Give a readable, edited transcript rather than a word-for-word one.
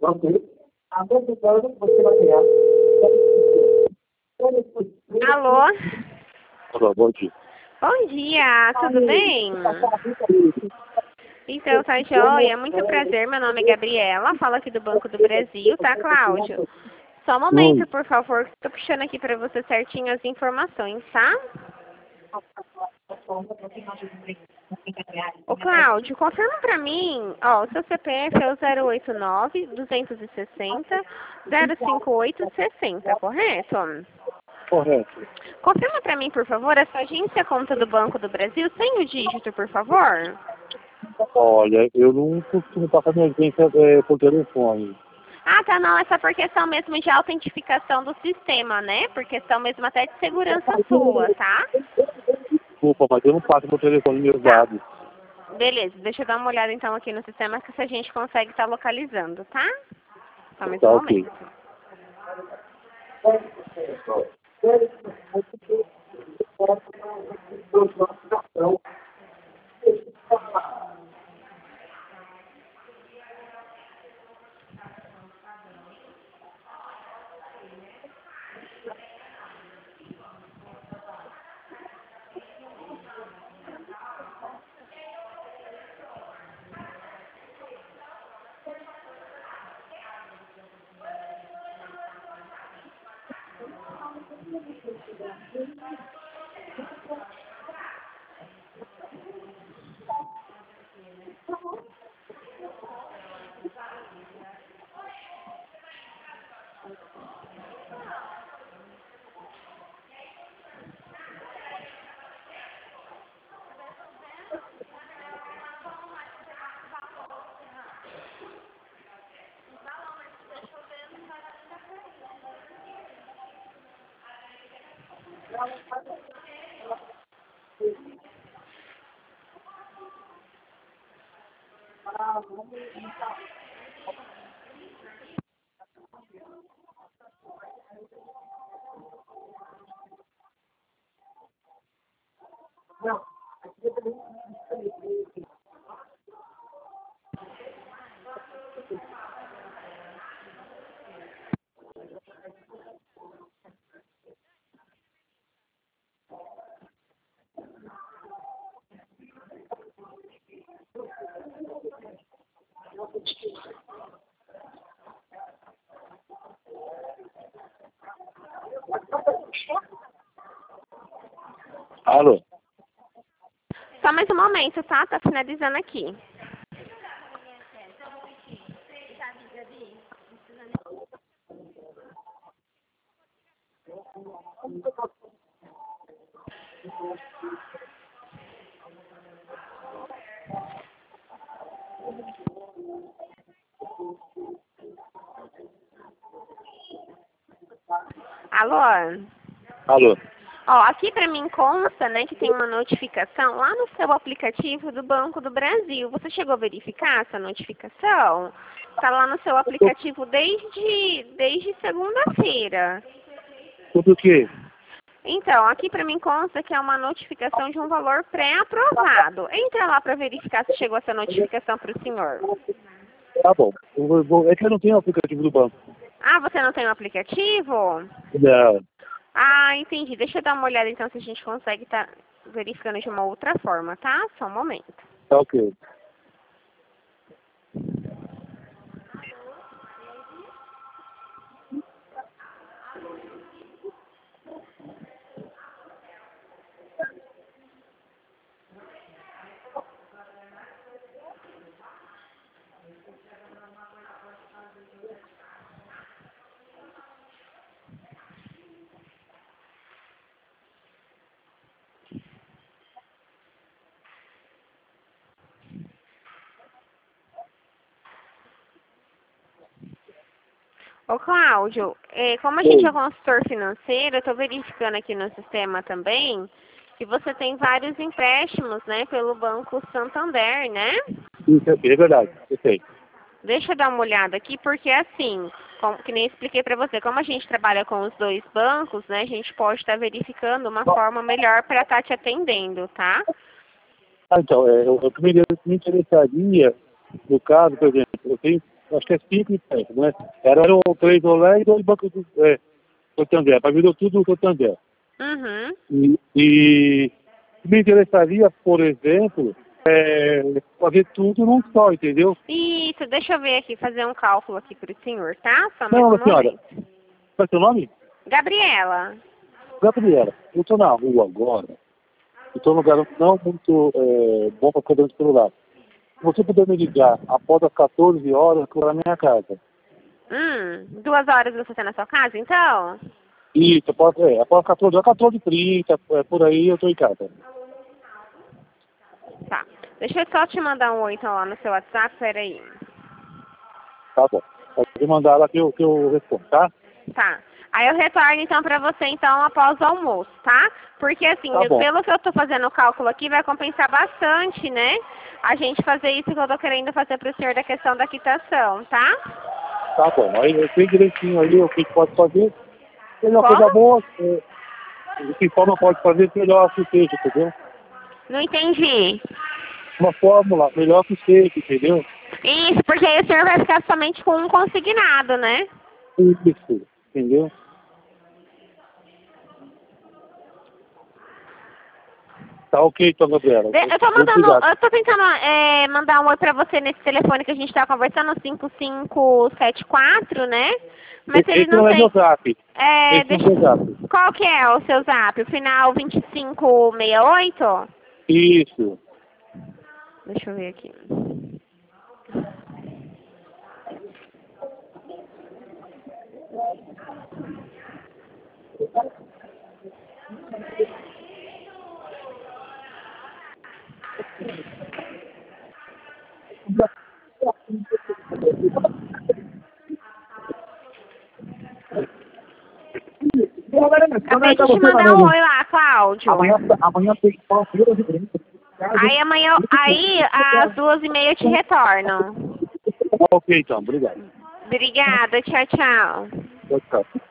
Alô? Alô, bom dia. Bom dia, tudo bem? Então, tá joia, muito prazer, meu nome é Gabriela, falo aqui do Banco do Brasil, tá, Cláudio? Só um momento, por favor, que estou puxando aqui para você certinho as informações, tá? Ô, Cláudio, confirma para mim, ó, o seu CPF é o 089-260-05860, correto? Correto. Confirma para mim, por favor, a sua agência conta do Banco do Brasil sem o dígito, por favor. Olha, eu não costumo passar minha agência por telefone. Ah, tá, não, é só por questão mesmo de autentificação do sistema, né? Por questão mesmo até de segurança sua, tá? Desculpa, mas eu não passo meu telefone meus Tá. dados. Beleza, deixa eu dar uma olhada então aqui no sistema que se a gente consegue estar localizando, tá? Só mais Tá um ok. momento. Alô? Só mais um momento, tá? Tá finalizando aqui. Alô? Alô? Ó, aqui para mim consta, né, que tem uma notificação lá no seu aplicativo do Banco do Brasil. Você chegou a verificar essa notificação? Tá lá no seu aplicativo desde segunda-feira. Sobre o quê? Então, aqui para mim consta que é uma notificação de um valor pré-aprovado. Entra lá para verificar se chegou essa notificação para o senhor. Tá bom. É que eu não tenho o aplicativo do banco. Ah, você não tem o aplicativo? Não. Ah, entendi. Deixa eu dar uma olhada então se a gente consegue estar verificando de uma outra forma, tá? Só um momento. Tá ok. Ô, Cláudio, como a gente é consultor financeiro, eu estou verificando aqui no sistema também que você tem vários empréstimos, né, pelo Banco Santander, né? Isso é verdade. Eu sei. Deixa eu dar uma olhada aqui, porque assim, que nem expliquei para você, como a gente trabalha com os dois bancos, né, a gente pode estar verificando uma forma melhor para estar te atendendo, tá? Ah, então, eu me interessaria, no caso, por exemplo, eu tenho acho que é 5,7, né? Eram 3 Olé e 2 Banco do Santander, para virou tudo o Santander. Uhum. E me interessaria, por exemplo, fazer tudo num só, entendeu? Isso, deixa eu ver aqui, fazer um cálculo aqui para o senhor, tá? Só mais Não, um senhora, momento. qual é seu nome? Gabriela. Gabriela, eu estou na rua agora, estou num lugar não muito bom para poder no celular. Se você puder me ligar após as 14 horas, eu estou na minha casa. 2 horas você está na sua casa, então? Isso, após 14 horas, 14h30, por aí eu estou em casa. Tá. Deixa eu só te mandar um oi, então, lá no seu WhatsApp, peraí. Tá bom. Pode mandar lá que eu respondo, tá? Tá. Aí eu retorno, então, pra você, então, após o almoço, tá? Porque, assim, Tá bom. pelo que eu tô fazendo o cálculo aqui, vai compensar bastante, né? A gente fazer isso que eu tô querendo fazer pro senhor da questão da quitação, tá? Tá bom. Aí eu sei direitinho aí o que pode fazer. Se é uma Como? coisa boa, de que forma pode fazer, melhor que seja, entendeu? Não entendi. Uma fórmula, melhor que seja, entendeu? Isso, porque aí o senhor vai ficar somente com um consignado, né? Isso, entendeu? Tá ok, então, Gabriela. Eu tô tentando mandar um oi pra você nesse telefone que a gente tá conversando, 5574, né? Mas ele Esse não não é tem. meu zap. Esse não é meu zap. Qual que é o seu zap? O final 2568? Isso. Deixa eu ver aqui. Acabei de te mandar um oi lá, Cláudio. Amanhã tem que falar de brinco. Aí às 2h30 eu te retorno. Ok, então. Obrigado. Obrigada, tchau, tchau. Tchau, tchau.